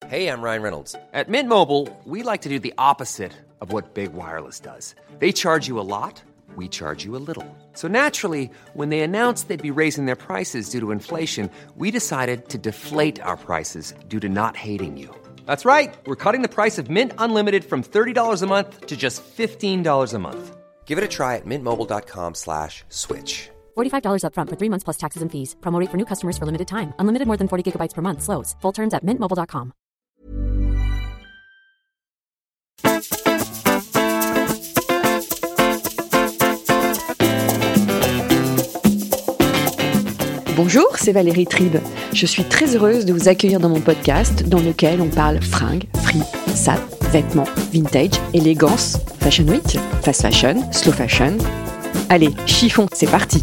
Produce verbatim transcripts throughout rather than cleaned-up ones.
Hey, I'm Ryan Reynolds. At Mint Mobile, we like to do the opposite of what Big Wireless does. They charge you a lot, we charge you a little. So naturally, when they announced they'd be raising their prices due to inflation, we decided to deflate our prices due to not hating you. That's right. We're cutting the price of Mint Unlimited from thirty dollars a month to just fifteen dollars a month. Give it a try at mintmobile.com slash switch. forty-five dollars up front for three months plus taxes and fees. Promo rate for new customers for limited time. Unlimited more than forty gigabytes per month. Slows full terms at mint mobile dot com. Bonjour, c'est Valérie Tribe. Je suis très heureuse de vous accueillir dans mon podcast dans lequel on parle fringues, free, sap, vêtements, vintage, élégance, fashion week, fast fashion, slow fashion. Allez, chiffon, c'est parti.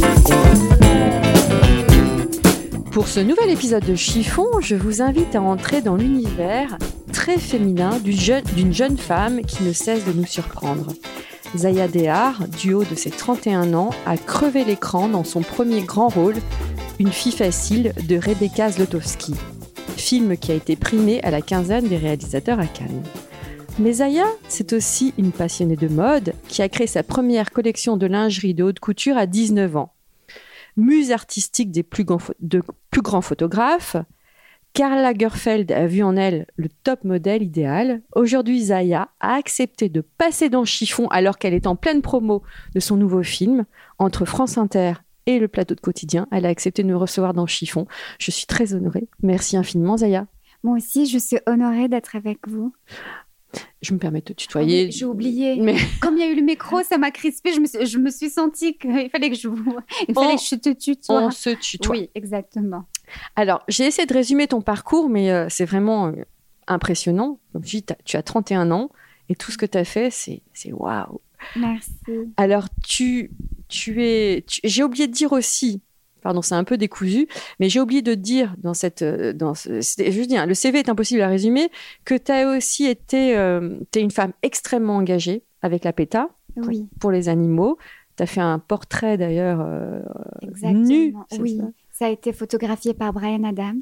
Pour ce nouvel épisode de Chiffon, je vous invite à entrer dans l'univers très féminin d'une jeune, d'une jeune femme qui ne cesse de nous surprendre. Zaya Dehar, du haut de ses trente et un ans, a crevé l'écran dans son premier grand rôle, Une fille facile de Rebecca Zlotowski, film qui a été primé à la quinzaine des réalisateurs à Cannes. Mais Zaya, c'est aussi une passionnée de mode qui a créé sa première collection de lingerie de haute couture à dix-neuf ans. Muse artistique des plus grands, de plus grands photographes, Karl Lagerfeld a vu en elle le top modèle idéal. Aujourd'hui, Zaya a accepté de passer dans Chiffon alors qu'elle est en pleine promo de son nouveau film. Entre France Inter et le plateau de Quotidien, elle a accepté de me recevoir dans Chiffon. Je suis très honorée. Merci infiniment, Zaya. Moi aussi, je suis honorée d'être avec vous. Je me permets de te tutoyer. Oh oui, j'ai oublié. Mais... Comme il y a eu le micro, ça m'a crispée. Je me suis, je me suis sentie qu'il fallait que je, vous... il fallait on, que je te tutoie. On se tutoie. Oui, exactement. Alors, j'ai essayé de résumer ton parcours, mais euh, c'est vraiment euh, impressionnant. Comme je dis, tu as trente et un ans et tout ce que tu as fait, c'est, c'est waouh. Merci. Alors, tu, tu es... Tu, j'ai oublié de dire aussi... Pardon, c'est un peu décousu, mais j'ai oublié de dire dans cette, dans ce, je dis, hein, le C V est impossible à résumer, que tu as aussi été, euh, t'es une femme extrêmement engagée avec la PETA pour, oui. pour les animaux. Tu as fait un portrait d'ailleurs euh, nu. Oui, ça, ça a été photographié par Bryan Adams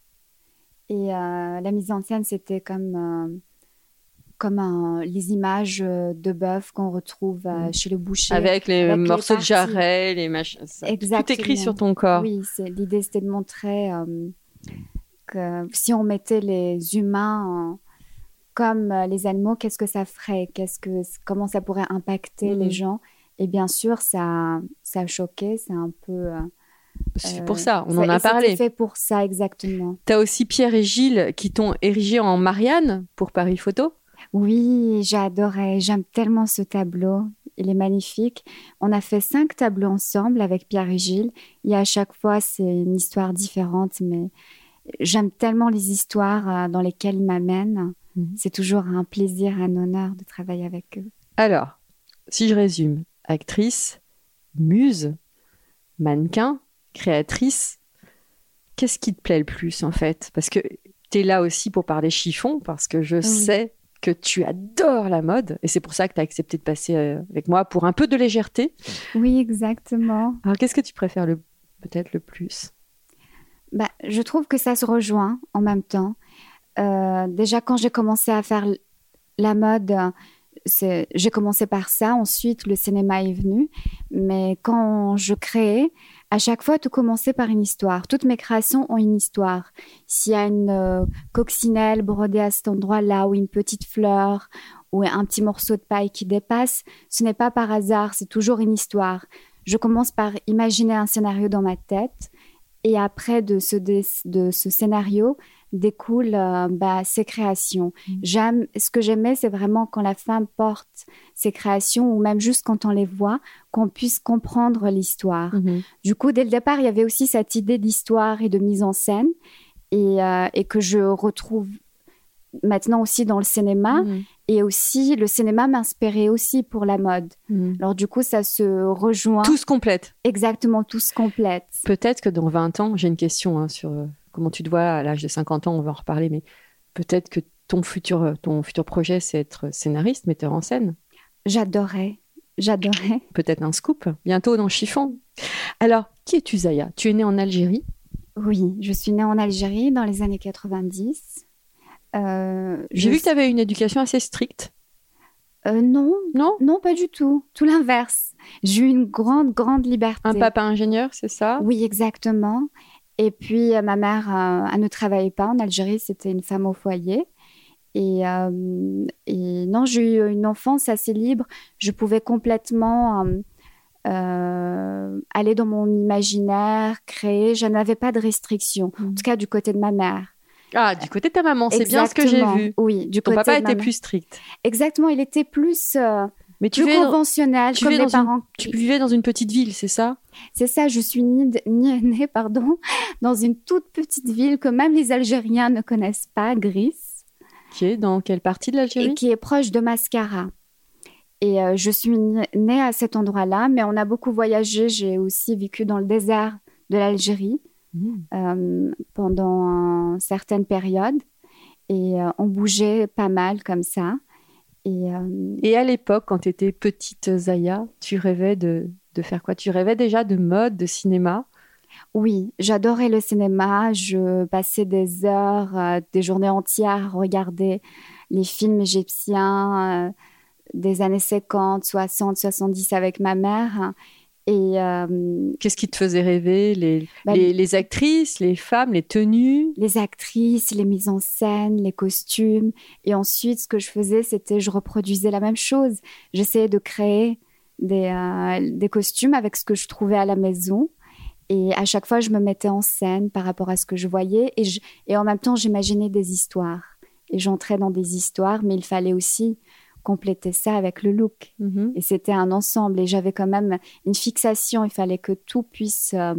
et euh, la mise en scène c'était comme euh, comme un, les images de bœuf qu'on retrouve euh, chez le boucher. Avec les avec morceaux les de jarret, les machins. Exactement. Tout écrit sur ton corps. Oui, c'est, l'idée c'était de montrer euh, que si on mettait les humains euh, comme euh, les animaux, qu'est-ce que ça ferait, qu'est-ce que, comment ça pourrait impacter mmh. les gens. Et bien sûr, ça, ça a choqué, c'est un peu... Euh, c'est euh, pour ça, on ça, en a parlé. C'est fait pour ça, exactement. Tu as aussi Pierre et Gilles qui t'ont érigé en Marianne pour Paris Photo. Oui, j'adorais. J'aime tellement ce tableau. Il est magnifique. On a fait cinq tableaux ensemble avec Pierre et Gilles. Et à chaque fois, c'est une histoire différente. Mais j'aime tellement les histoires dans lesquelles ils m'amènent. Mm-hmm. C'est toujours un plaisir, un honneur de travailler avec eux. Alors, si je résume, actrice, muse, mannequin, créatrice, qu'est-ce qui te plaît le plus en fait ? Parce que tu es là aussi pour parler chiffon, parce que je oui. sais... que tu adores la mode et c'est pour ça que tu as accepté de passer avec moi pour un peu de légèreté. Oui, exactement. Alors, qu'est-ce que tu préfères le, peut-être le plus ? Bah, je trouve que ça se rejoint en même temps. Euh, déjà, quand j'ai commencé à faire la mode, c'est, j'ai commencé par ça. Ensuite, le cinéma est venu. Mais quand je créais, à chaque fois, tout commençait par une histoire. Toutes mes créations ont une histoire. S'il y a une euh, coccinelle brodée à cet endroit-là, ou une petite fleur, ou un petit morceau de paille qui dépasse, ce n'est pas par hasard, c'est toujours une histoire. Je commence par imaginer un scénario dans ma tête, et après de ce, de, de ce scénario découlent euh, bah, ses créations. Mmh. J'aime, ce que j'aimais, c'est vraiment quand la femme porte ses créations, ou même juste quand on les voit, qu'on puisse comprendre l'histoire. Mmh. Du coup, dès le départ, il y avait aussi cette idée d'histoire et de mise en scène, et, euh, et que je retrouve maintenant aussi dans le cinéma. Mmh. Et aussi, le cinéma m'inspirait aussi pour la mode. Mmh. Alors du coup, ça se rejoint. Tout se complète. Exactement, tout se complète. Peut-être que dans vingt ans, j'ai une question hein, sur euh, comment tu te vois à l'âge de cinquante ans, on va en reparler, mais peut-être que ton futur, ton futur projet, c'est être scénariste, metteur en scène. J'adorais, j'adorais. Peut-être un scoop, bientôt dans Chiffon. Alors, qui es-tu, Zaya ? Tu es née en Algérie ? Oui, je suis née en Algérie dans les années quatre-vingt-dix. Euh, J'ai je- vu que tu avais une éducation assez stricte. Euh, non, Non? non, pas du tout. Tout l'inverse. J'ai eu une grande, grande liberté. Un papa ingénieur, c'est ça? Oui, exactement. Et puis, euh, ma mère, euh, elle ne travaillait pas en Algérie, c'était une femme au foyer. Et, euh, et non, j'ai eu une enfance assez libre. Je pouvais complètement euh, euh, aller dans mon imaginaire, créer. Je n'avais pas de restrictions, Mhm. en tout cas du côté de ma mère. Ah, du côté de ta maman, c'est bien ce que j'ai Exactement. vu. Oui, du Ton côté papa de ma était mère. plus strict. Exactement, il était plus, euh, Mais tu plus vivais, dans, conventionnel, tu comme vivais les dans une- parents. tu vivais dans une petite ville, c'est ça? C'est ça, je suis née, de- née- née, pardon, dans une toute petite ville que même les Algériens ne connaissent pas, Gris, Qui est dans quelle partie de et l'Algérie? qui est proche de Mascara. Et euh, je suis née née à cet endroit-là, mais on a beaucoup voyagé. J'ai aussi vécu dans le désert de l'Algérie Mhm. euh, pendant euh, certaines périodes. Et euh, on bougeait pas mal comme ça. Et euh, Et à l'époque, quand tu étais petite Zaya, tu rêvais de, de faire quoi? Tu rêvais déjà de mode, de cinéma? oui, j'adorais le cinéma. Je passais des heures, euh, des journées entières à regarder les films égyptiens euh, des années cinquante, soixante, soixante-dix avec ma mère. Et euh, Qu'est-ce qui te faisait rêver? Les, Bah, les, les actrices, les femmes, les tenues? les actrices, les mises en scène, les costumes. Et ensuite, ce que je faisais, c'était je reproduisais la même chose. J'essayais de créer des, euh, des costumes avec ce que je trouvais à la maison. Et à chaque fois, je me mettais en scène par rapport à ce que je voyais. Et, je- et en même temps, j'imaginais des histoires. Et j'entrais dans des histoires, mais il fallait aussi compléter ça avec le look. Mhm. Et c'était un ensemble. Et j'avais quand même une fixation. Il fallait que tout puisse euh,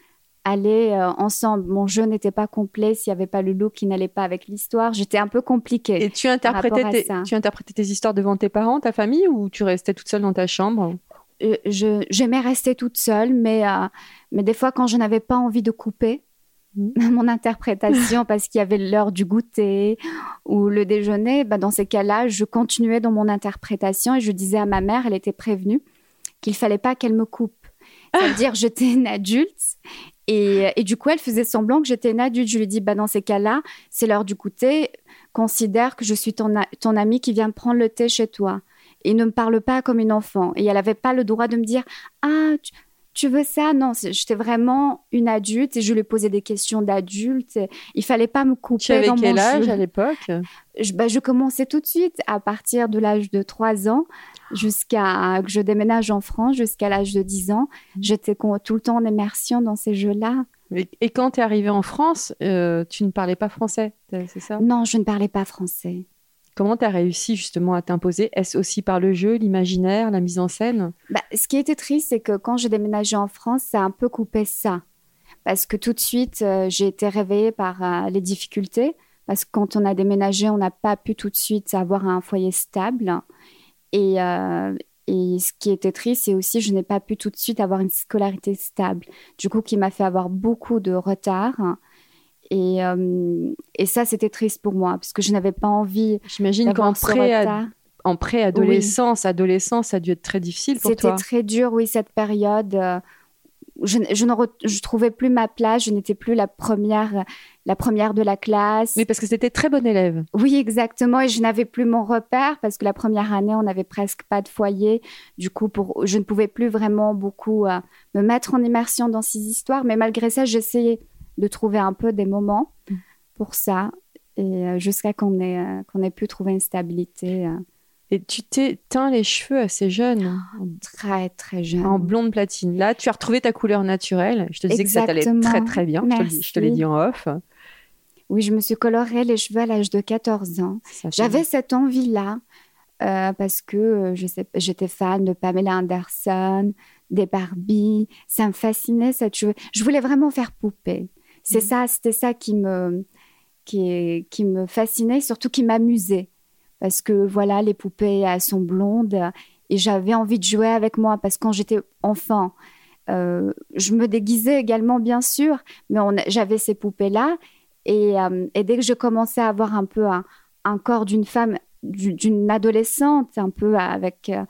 aller euh, ensemble. Mon jeu n'était pas complet s'il n'y avait pas le look qui n'allait pas avec l'histoire. J'étais un peu compliquée. Et tu interprétais, rapport à tes, ça. tu interprétais tes histoires devant tes parents, ta famille, ou tu restais toute seule dans ta chambre? Euh, je- J'aimais rester toute seule, mais, euh, mais des fois, quand je n'avais pas envie de couper Mhm. mon interprétation parce qu'il y avait l'heure du goûter ou le déjeuner, bah, dans ces cas-là, je continuais dans mon interprétation et je disais à ma mère, elle était prévenue, qu'il fallait pas qu'elle me coupe. C'est-à-dire, j'étais une adulte et, et du coup, elle faisait semblant que j'étais une adulte. Je lui dis, bah, dans ces cas-là, c'est l'heure du goûter, considère que je suis ton, a- ton amie qui vient prendre le thé chez toi. Et ne me parle pas comme une enfant. Et elle n'avait pas le droit de me dire, ah, tu, tu veux ça? Non, c'est- j'étais vraiment une adulte et je lui posais des questions d'adulte. Il fallait pas me couper Tu avais dans quel mon âge jeu. à l'époque? Je, bah, je commençais tout de suite à partir de l'âge de trois ans jusqu'à que je déménage en France, jusqu'à l'âge de dix ans. J'étais con- tout le temps en immersion dans ces jeux-là. Et, et quand tu es arrivée en France, euh, tu ne parlais pas français, c'est ça? Non, je ne parlais pas français. Comment tu as réussi justement à t'imposer? Est-ce aussi par le jeu, l'imaginaire, la mise en scène? Bah, ce qui était triste, c'est que quand j'ai déménagé en France, ça a un peu coupé ça. Parce que tout de suite, euh, j'ai été réveillée par euh, les difficultés. Parce que quand on a déménagé, on n'a pas pu tout de suite avoir un foyer stable. Et, euh, et ce qui était triste, c'est aussi je n'ai pas pu tout de suite avoir une scolarité stable. Du coup, qui m'a fait avoir beaucoup de retard. Et, euh, et ça, c'était triste pour moi, parce que je n'avais pas envie J'imagine qu'en d'avoir ce pré- retard. en préadolescence, adolescence, ça a dû être très difficile pour C'était toi. très dur, oui, cette période. euh, Je, je ne re- je trouvais plus ma place, je n'étais plus la première, la première de la classe. Oui, parce que c'était très bon élève. Oui, exactement. Et je n'avais plus mon repère parce que la première année, on n'avait presque pas de foyer. Du coup, pour, je ne pouvais plus vraiment beaucoup euh, me mettre en immersion dans ces histoires. Mais malgré ça, j'essayais de trouver un peu des moments Mm. pour ça. Et euh, jusqu'à qu'on ait, euh, qu'on ait pu trouver une stabilité euh, Et tu t'es teint les cheveux assez jeune, très, très jeune. en blonde platine. Là, tu as retrouvé ta couleur naturelle. Je te disais que ça t'allait Exactement. très très bien. Je te, le dis- je te l'ai Merci. dit en off. Oui, je me suis coloré les cheveux à l'âge de quatorze ans. Ça fait- J'avais cette envie-là euh, parce que euh, je sais, j'étais fan de Pamela Anderson, des Barbie. Ça me fascinait cette cheveux. Je voulais vraiment faire poupée. C'est Mhm. ça, c'était ça qui me, qui, qui me fascinait, surtout qui m'amusait. Parce que voilà, les poupées elles sont blondes et j'avais envie de jouer avec moi parce que quand j'étais enfant, euh, je me déguisais également, bien sûr, mais on a- j'avais ces poupées-là. Et, euh, et dès que je commençais à avoir un peu un, un corps d'une femme, du- d'une adolescente, un peu avec... euh,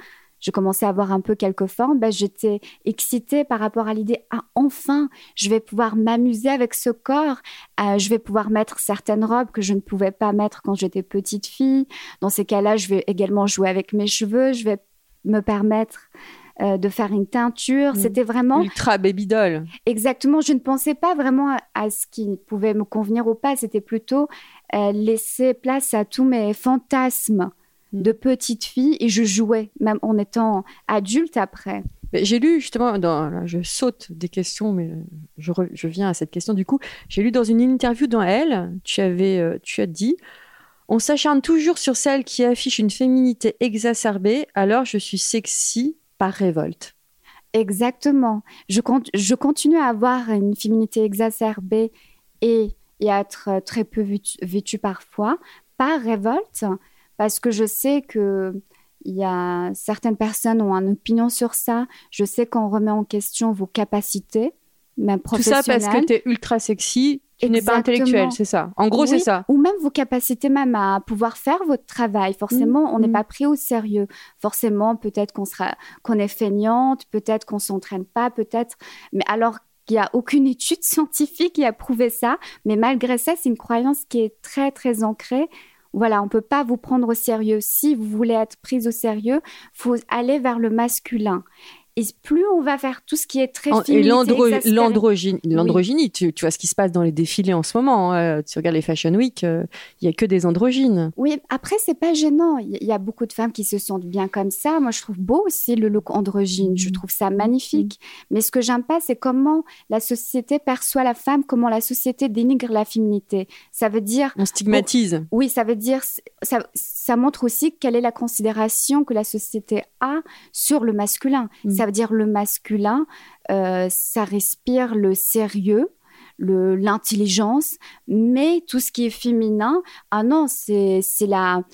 je commençais à avoir un peu quelques formes, ben, j'étais excitée par rapport à l'idée, ah, enfin, je vais pouvoir m'amuser avec ce corps, euh, je vais pouvoir mettre certaines robes que je ne pouvais pas mettre quand j'étais petite fille. Dans ces cas-là, je vais également jouer avec mes cheveux, je vais me permettre euh, de faire une teinture. Mmh. C'était vraiment... Ultra baby doll. Exactement. Je ne pensais pas vraiment à, à ce qui pouvait me convenir ou pas. C'était plutôt euh, laisser place à tous mes fantasmes mmh. de petite fille et je jouais, même en étant adulte après. J'ai lu justement, dans, là, je saute des questions, mais je, re, je viens à cette question du coup. J'ai lu dans une interview dans Elle, tu, avais, euh, tu as dit... On s'acharne toujours sur celle qui affiche une féminité exacerbée, alors je suis sexy par révolte. Exactement. Je, compte, je continue à avoir une féminité exacerbée et, et à être très peu vêtue parfois par révolte, parce que je sais que il y a certaines personnes ont une opinion sur ça. Je sais qu'on remet en question vos capacités, même professionnelles. Tout ça parce que tu es ultra sexy. Tu n'es pas intellectuel, c'est ça. En gros, oui, c'est ça. Ou même vos capacités même à pouvoir faire votre travail. Forcément, mmh. on n'est mmh. pas pris au sérieux. Forcément, peut-être qu'on sera, qu'on est feignante, peut-être qu'on s'entraîne pas, peut-être. Mais alors qu'il n'y a aucune étude scientifique qui a prouvé ça. Mais malgré ça, c'est une croyance qui est très, très ancrée. Voilà, on ne peut pas vous prendre au sérieux. Si vous voulez être prise au sérieux, il faut aller vers le masculin. Et plus on va faire tout ce qui est très féminin. Et l'andro- l'androgynie, l'androgynie oui. tu, tu vois ce qui se passe dans les défilés en ce moment. Hein. Tu regardes les Fashion Week, il euh, n'y a que des androgynes. Oui, après, c'est pas gênant. Il y, y a beaucoup de femmes qui se sentent bien comme ça. Moi, je trouve beau aussi le look androgyne. Mmh. Je trouve ça magnifique. Mmh. Mais ce que j'aime pas, c'est comment la société perçoit la femme, comment la société dénigre la féminité. Ça veut dire... On stigmatise. Oh, oui, ça veut dire... Ça, ça montre aussi quelle est la considération que la société a sur le masculin. Mmh. Ça veut dire le masculin, euh, ça respire le sérieux, le, l'intelligence, mais tout ce qui est féminin, ah non, c'est, c'est la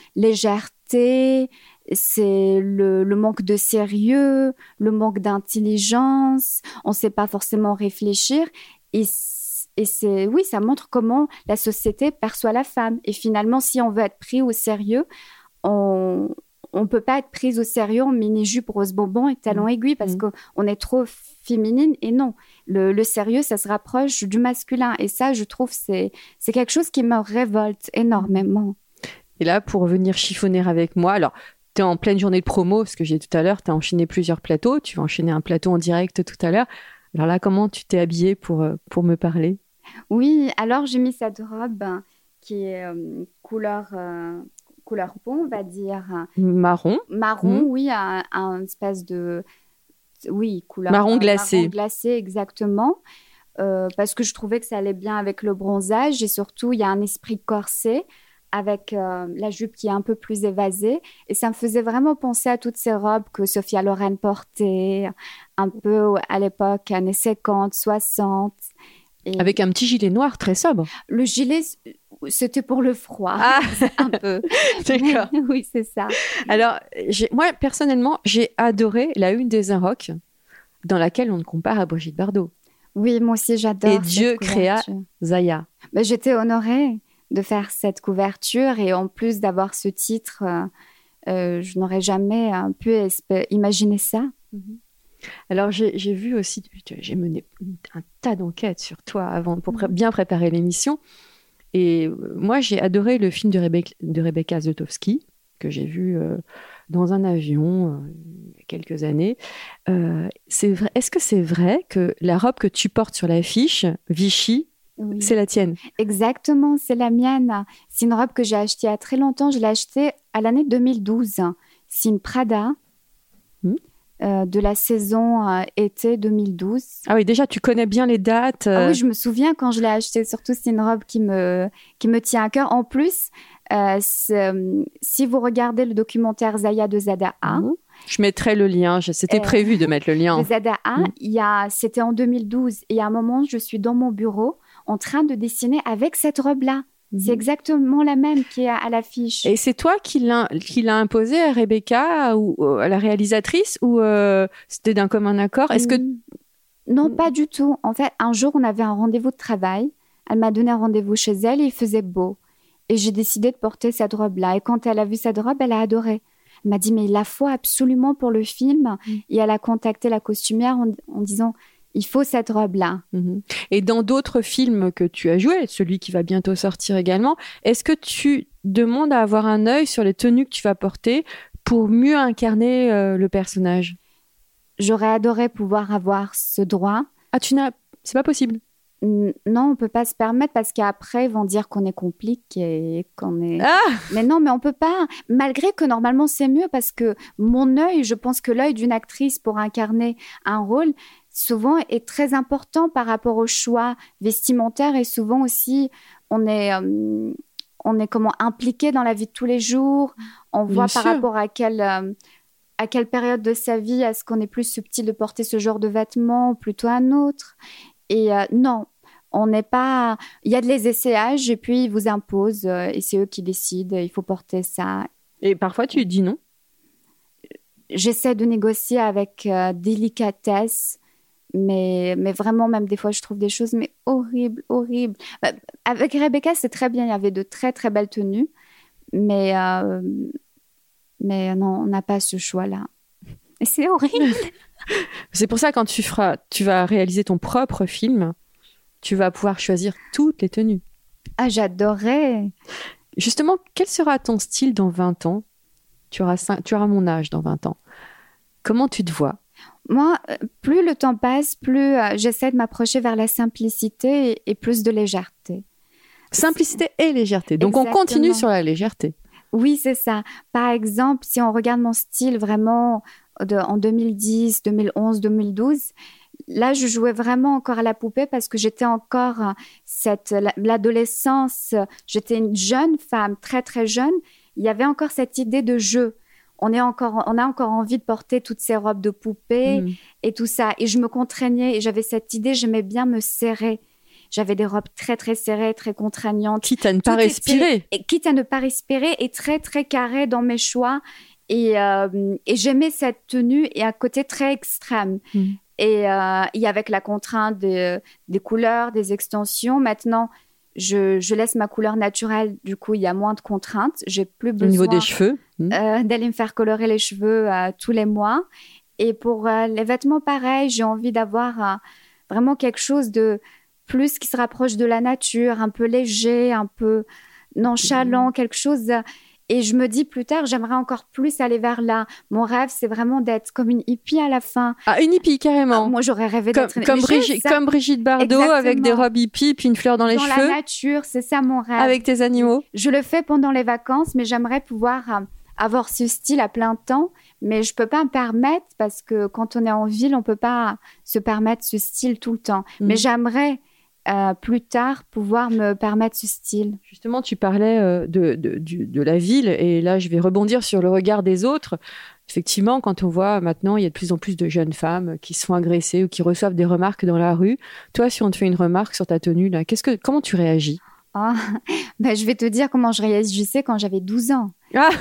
légèreté, c'est le, le manque de sérieux, le manque d'intelligence, on ne sait pas forcément réfléchir. Et, et c'est, oui, ça montre comment la société perçoit la femme. Et finalement, si on veut être pris au sérieux, on... On ne peut pas être prise au sérieux en mini-jupe rose bonbon et talons mmh. aiguilles parce mmh. qu'on est trop féminine. Et non, le, le sérieux, ça se rapproche du masculin. Et ça, je trouve, c'est, c'est quelque chose qui me révolte énormément. Et là, pour venir chiffonner avec moi, alors, tu es en pleine journée de promo, parce que j'ai dit tout à l'heure, tu as enchaîné plusieurs plateaux. Tu vas enchaîner un plateau en direct tout à l'heure. Alors là, comment tu t'es habillée pour, pour me parler ? Oui, alors j'ai mis cette robe qui est euh, couleur... Euh, couleur peau, on va dire. Marron. Marron, mmh. oui, un, un espèce de... Oui, couleur... Marron glacé. Marron glacé, exactement. Euh, parce que je trouvais que ça allait bien avec le bronzage. Et surtout, il y a un esprit corset avec euh, la jupe qui est un peu plus évasée. Et ça me faisait vraiment penser à toutes ces robes que Sophia Loren portait, un peu à l'époque, années cinquante, soixante. Et avec un petit gilet noir très sobre. Le gilet... C'était pour le froid, ah. un peu. D'accord. Mais, oui, c'est ça. Alors, j'ai, moi, personnellement, j'ai adoré la une des Inrocks dans laquelle on le compare à Brigitte Bardot. Oui, moi aussi, j'adore. Et Dieu créa Zaya. Ben, j'étais honorée de faire cette couverture et en plus d'avoir ce titre, euh, euh, je n'aurais jamais euh, pu espé- imaginer ça. Mm-hmm. Alors, j'ai, j'ai vu aussi, j'ai mené un tas d'enquêtes sur toi avant, pour pré- bien préparer l'émission. Et moi, j'ai adoré le film de, Rebecca, de Rebecca Zlotowski, que j'ai vu euh, dans un avion euh, il y a quelques années. Euh, c'est vrai, est-ce que c'est vrai que la robe que tu portes sur l'affiche, Vichy, oui. c'est la tienne ? Exactement, c'est la mienne. C'est une robe que j'ai achetée il y a très longtemps. Je l'ai achetée à l'année deux mille douze. C'est une Prada. Mmh. Euh, de la saison euh, été deux mille douze. Ah oui, déjà, tu connais bien les dates. Euh... Ah oui, je me souviens quand je l'ai achetée. Surtout, c'est une robe qui me, qui me tient à cœur. En plus, euh, si vous regardez le documentaire Zaya de Zada A... Mmh. Je mettrai le lien. C'était euh, prévu de mettre le lien. De Zada A, mmh. il y a, c'était en deux mille douze. Et à un moment, je suis dans mon bureau en train de dessiner avec cette robe-là. C'est exactement la même qui est à, à l'affiche. Et c'est toi qui l'a, qui l'a imposé à Rebecca ou à la réalisatrice ou euh, c'était d'un commun accord ? Est-ce que... Non, pas du tout. En fait, un jour, on avait un rendez-vous de travail. Elle m'a donné un rendez-vous chez elle et il faisait beau. Et j'ai décidé de porter cette robe-là. Et quand elle a vu cette robe, elle a adoré. Elle m'a dit, mais il la faut absolument pour le film. Mmh. Et elle a contacté la costumière en, en disant, il faut cette robe-là. Mmh. Et dans d'autres films que tu as joué, celui qui va bientôt sortir également, est-ce que tu demandes à avoir un œil sur les tenues que tu vas porter pour mieux incarner euh, le personnage? J'aurais adoré pouvoir avoir ce droit. Ah, tu n'as... C'est pas possible? Non, on peut pas se permettre parce qu'après, ils vont dire qu'on est compliqué, qu'on est... Ah mais non, mais on peut pas. Malgré que normalement, c'est mieux parce que mon œil, je pense que l'œil d'une actrice pour incarner un rôle, souvent est très important par rapport au choix vestimentaire et souvent aussi, on est... Euh, on est comment impliqué dans la vie de tous les jours. On voit Bien par sûr. rapport à quelle, euh, à quelle période de sa vie est-ce qu'on est plus subtil de porter ce genre de vêtements ou plutôt un autre. Et euh, non, on n'est pas... Il y a de les essayages et puis ils vous imposent euh, et c'est eux qui décident. Il faut porter ça. Et parfois, tu dis non? J'essaie de négocier avec euh, délicatesse. Mais, mais vraiment, même des fois, je trouve des choses mais horribles, horribles. Bah, avec Rebecca, c'est très bien. Il y avait de très, très belles tenues. Mais, euh, mais non, on n'a pas ce choix-là. Et c'est horrible. C'est pour ça, quand tu, feras, tu vas réaliser ton propre film, tu vas pouvoir choisir toutes les tenues. Ah, j'adorais. Justement, quel sera ton style dans vingt ans? Tu auras, cinq, tu auras mon âge dans vingt ans. Comment tu te vois? Moi, plus le temps passe, plus euh, j'essaie de m'approcher vers la simplicité et, et plus de légèreté. Simplicité et légèreté. Donc, Exactement. On continue sur la légèreté. Oui, c'est ça. Par exemple, si on regarde mon style vraiment de, en deux mille dix, deux mille onze, deux mille douze, là, je jouais vraiment encore à la poupée parce que j'étais encore cette, l'adolescence. J'étais une jeune femme, très, très jeune. Il y avait encore cette idée de jeu. On, est encore, on a encore envie de porter toutes ces robes de poupée mmh. et tout ça. Et je me contraignais et j'avais cette idée, j'aimais bien me serrer. J'avais des robes très, très serrées, très contraignantes. Quitte à ne pas Tout respirer. Était, quitte à ne pas respirer et très, très carré dans mes choix. Et, euh, et j'aimais cette tenue et un côté très extrême. Mmh. Et, euh, et avec la contrainte des, des couleurs, des extensions, maintenant... Je, je laisse ma couleur naturelle, du coup, il y a moins de contraintes. J'ai plus besoin Au niveau des cheveux mmh. euh, d'aller me faire colorer les cheveux euh, tous les mois. Et pour euh, les vêtements, pareil, j'ai envie d'avoir euh, vraiment quelque chose de plus qui se rapproche de la nature, un peu léger, un peu nonchalant, mmh. quelque chose... Euh, Et je me dis plus tard, j'aimerais encore plus aller vers là. Mon rêve, c'est vraiment d'être comme une hippie à la fin. Ah, une hippie, carrément. Ah, moi, j'aurais rêvé comme, d'être une comme, Brigitte, comme Brigitte Bardot, Exactement. Avec des robes hippies, puis une fleur dans les dans cheveux. Dans la nature, c'est ça mon rêve. Avec tes animaux. Je le fais pendant les vacances, mais j'aimerais pouvoir euh, avoir ce style à plein temps. Mais je peux pas me permettre, parce que quand on est en ville, on peut pas se permettre ce style tout le temps. Mmh. Mais j'aimerais... Euh, plus tard, pouvoir me permettre ce style. Justement, tu parlais euh, de, de, de, de la ville, et là, je vais rebondir sur le regard des autres. Effectivement, quand on voit maintenant, il y a de plus en plus de jeunes femmes qui se font agresser ou qui reçoivent des remarques dans la rue. Toi, si on te fait une remarque sur ta tenue, là, qu'est-ce que, comment tu réagis? Oh, ben, je vais te dire comment je réagissais quand j'avais douze ans. Ah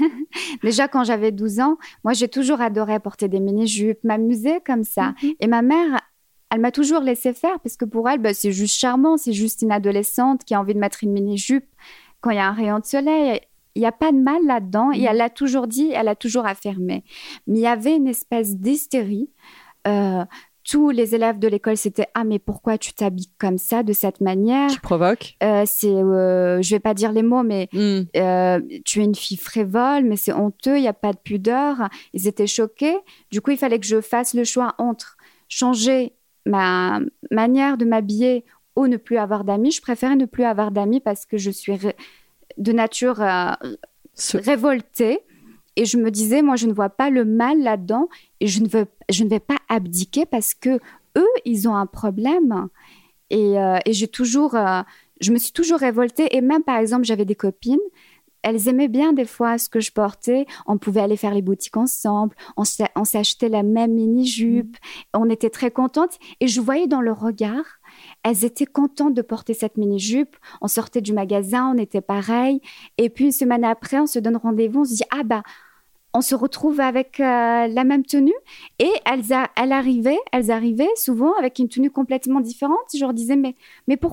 Déjà, quand j'avais douze ans, moi, j'ai toujours adoré porter des mini-jupes, m'amuser comme ça. Mm-hmm. Et ma mère... Elle m'a toujours laissé faire parce que pour elle, bah, c'est juste charmant. C'est juste une adolescente qui a envie de mettre une mini-jupe quand il y a un rayon de soleil. Il n'y a pas de mal là-dedans. Mmh. Et elle l'a toujours dit, elle a toujours affirmé. Mais il y avait une espèce d'hystérie. Euh, tous les élèves de l'école, c'était « Ah, mais pourquoi tu t'habilles comme ça, de cette manière ?» Tu provoques. euh, c'est, euh, Je ne vais pas dire les mots, mais mmh. euh, tu es une fille frivole, mais c'est honteux, il n'y a pas de pudeur. Ils étaient choqués. Du coup, il fallait que je fasse le choix entre changer ma manière de m'habiller ou ne plus avoir d'amis. Je préférais ne plus avoir d'amis parce que je suis ré- de nature euh, Ce... révoltée. Et je me disais, moi, je ne vois pas le mal là-dedans et je ne, veux, je ne vais pas abdiquer parce que eux, ils ont un problème. Et, euh, et j'ai toujours, euh, je me suis toujours révoltée. Et même, par exemple, j'avais des copines. Elles aimaient bien des fois ce que je portais. On pouvait aller faire les boutiques ensemble. On, s'a, on s'achetait la même mini-jupe. Mmh. On était très contentes. Et je voyais dans leur regard, elles étaient contentes de porter cette mini-jupe. On sortait du magasin, on était pareil. Et puis, une semaine après, on se donne rendez-vous. On se dit, ah bah, on se retrouve avec euh, la même tenue. Et elles, a, elles, arrivaient, elles arrivaient souvent avec une tenue complètement différente. Je leur disais, mais, mais pourquoi ?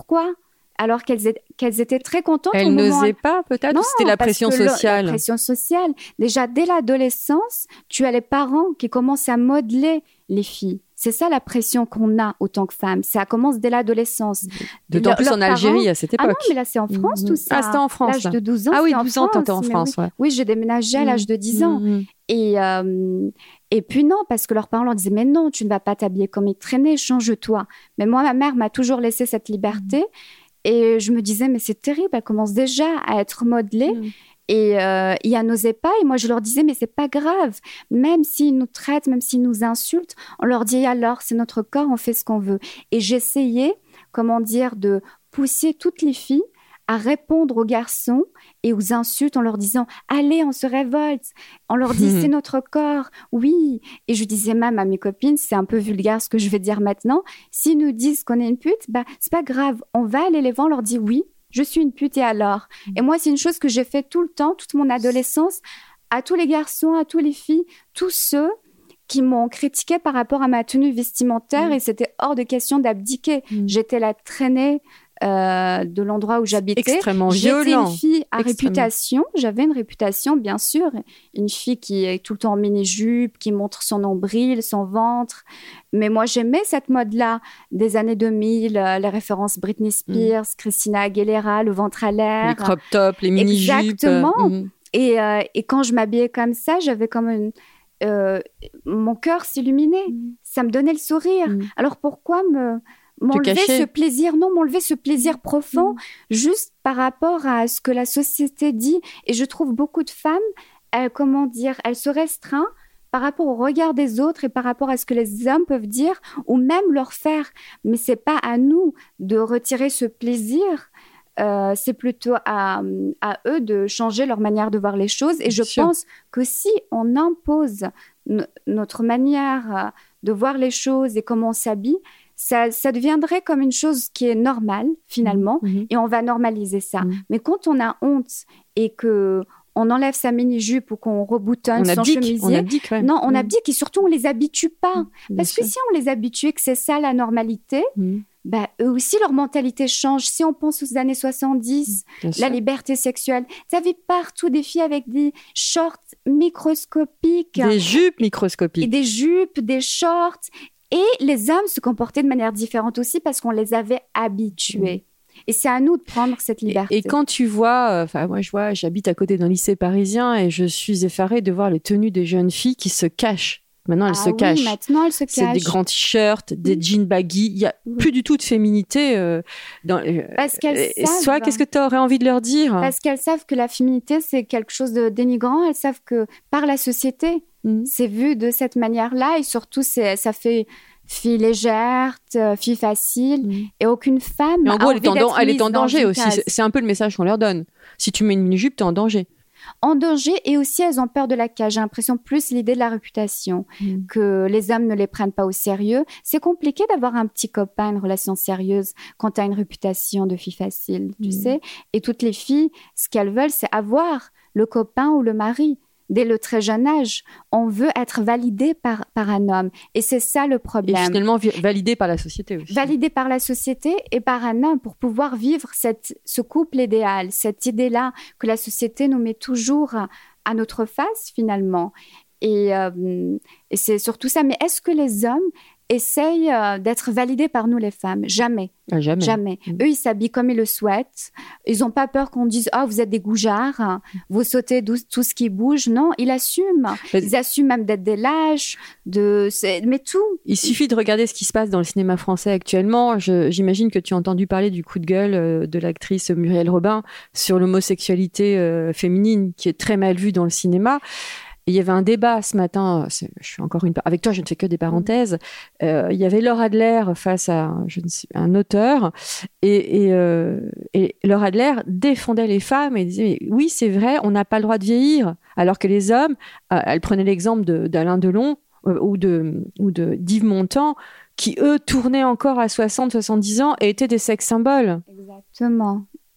alors qu'elles, étaient, qu'elles étaient très contentes. Elles n'osaient pas, peut-être, non, ou c'était la pression sociale? Le, la pression sociale. Déjà, dès l'adolescence, tu as les parents qui commencent à modeler les filles. C'est ça la pression qu'on a autant que femme. Ça commence dès l'adolescence. D'autant le, plus en Algérie parents... à cette époque. Ah non, mais là, c'est en France mmh. tout ça. Ah, c'était en France. L'âge de douze ans. Ah oui, douze ans, t'étais en France. Oui. Ouais. oui, j'ai déménagé à l'âge de dix ans. Mmh. Et, euh, et puis non, parce que leurs parents leur disaient, mais non, tu ne vas pas t'habiller comme ils traînaient, change-toi. Mais moi, ma mère m'a toujours laissé cette liberté. Mmh. Et je me disais, mais c'est terrible, elle commence déjà à être modelée. Mmh. Et euh, ils n'osaient pas. Et moi, je leur disais, mais c'est pas grave. Même s'ils nous traitent, même s'ils nous insultent, on leur dit, alors, c'est notre corps, on fait ce qu'on veut. Et j'essayais, comment dire, de pousser toutes les filles à répondre aux garçons et aux insultes en leur disant « Allez, on se révolte !» On leur dit « C'est notre corps !» Oui. Et je disais même à mes copines, c'est un peu vulgaire ce que je vais dire maintenant, s'ils nous disent qu'on est une pute, bah, c'est pas grave. On va aller les voir, on leur dit « Oui, je suis une pute et alors ?» Et moi, c'est une chose que j'ai fait tout le temps, toute mon adolescence, à tous les garçons, à tous les filles, tous ceux qui m'ont critiqué par rapport à ma tenue vestimentaire mmh. et c'était hors de question d'abdiquer. Mmh. J'étais la traînée Euh, de l'endroit où j'habitais. Extrêmement J'étais violent. une fille à Extrêmement. réputation. J'avais une réputation, bien sûr. Une fille qui est tout le temps en mini-jupe, qui montre son nombril, son ventre. Mais moi, j'aimais cette mode-là des années deux mille, euh, les références Britney Spears, mmh. Christina Aguilera, le ventre à l'air. Les crop tops, les mini-jupes. Exactement. Mmh. Et, euh, et quand je m'habillais comme ça, j'avais comme une... Euh, mon cœur s'illuminait. Mmh. Ça me donnait le sourire. Mmh. Alors pourquoi me... m'enlever ce plaisir, non, m'enlever ce plaisir profond, mmh. juste par rapport à ce que la société dit. Et je trouve beaucoup de femmes, elles, comment dire, elles se restreignent par rapport au regard des autres et par rapport à ce que les hommes peuvent dire ou même leur faire. Mais c'est pas à nous de retirer ce plaisir. Euh, c'est plutôt à, à eux de changer leur manière de voir les choses. Et je Sûr. pense que si on impose n- notre manière de voir les choses et comment on s'habille, Ça, ça deviendrait comme une chose qui est normale, finalement, mmh. et on va normaliser ça. Mmh. Mais quand on a honte et qu'on enlève sa mini-jupe ou qu'on reboutonne on son abdique, chemisier... on abdique, ouais. Non, on mmh. abdique et surtout, on ne les habitue pas. Mmh. Parce que sûr. si on les habitue et que c'est ça la normalité, mmh. bah, eux aussi, leur mentalité change. Si on pense aux années soixante-dix, mmh. la liberté sexuelle, tu avais partout des filles avec des shorts microscopiques. Des jupes microscopiques. Et des jupes, des shorts... Et les hommes se comportaient de manière différente aussi parce qu'on les avait habitués. Mmh. Et c'est à nous de prendre cette liberté. Et, et quand tu vois, enfin moi je vois, j'habite à côté d'un lycée parisien et je suis effarée de voir les tenues des jeunes filles qui se cachent. Maintenant elles ah se oui, cachent. Maintenant elles se cachent. C'est des grands t-shirts, des mmh. jeans baggy. Il y a mmh. plus du tout de féminité. Euh, dans, euh, parce qu'elles euh, savent. Soit, qu'est-ce que tu aurais envie de leur dire ? Parce qu'elles savent que la féminité c'est quelque chose de dénigrant. Elles savent que par la société, mmh. c'est vu de cette manière-là et surtout c'est, ça fait fille légère, fille facile, mmh. et aucune femme. Mais en gros, a elle est en, d'être elle est en danger aussi. Case. C'est, c'est un peu le message qu'on leur donne. Si tu mets une mini-jupe, t'es en danger. En danger, et aussi elles ont peur de la cage. J'ai l'impression plus l'idée de la réputation, mmh. que les hommes ne les prennent pas au sérieux. C'est compliqué d'avoir un petit copain, une relation sérieuse, quand tu as une réputation de fille facile, tu mmh. sais. Et toutes les filles, ce qu'elles veulent, c'est avoir le copain ou le mari. Dès le très jeune âge, on veut être validé par, par un homme. Et c'est ça le problème. Et finalement, vi- validé par la société aussi. Validé par la société et par un homme pour pouvoir vivre cette, ce couple idéal, cette idée-là que la société nous met toujours à notre face, finalement. Et, euh, et c'est surtout ça. Mais est-ce que les hommes essayent euh, d'être validés par nous, les femmes ? Jamais. Ah, jamais. Jamais. Mmh. Eux, ils s'habillent comme ils le souhaitent. Ils n'ont pas peur qu'on dise « Ah, oh, vous êtes des goujards, vous sautez tout ce qui bouge. » Non, ils assument. Mais... Ils assument même d'être des lâches, de... mais tout. Il suffit de regarder ce qui se passe dans le cinéma français actuellement. Je, j'imagine que tu as entendu parler du coup de gueule euh, de l'actrice Muriel Robin sur l'homosexualité euh, féminine qui est très mal vue dans le cinéma. Et il y avait un débat ce matin, je suis encore une avec toi, je ne fais que des parenthèses. Euh, il y avait Laure Adler face à je ne sais, un auteur, et, et, euh, et Laure Adler défendait les femmes et disait oui c'est vrai, on n'a pas le droit de vieillir, alors que les hommes, euh, elle prenait l'exemple de, d'Alain Delon euh, ou de ou de d'Yves Montand, qui eux tournaient encore à soixante soixante-dix ans et étaient des sex symboles. Exactement.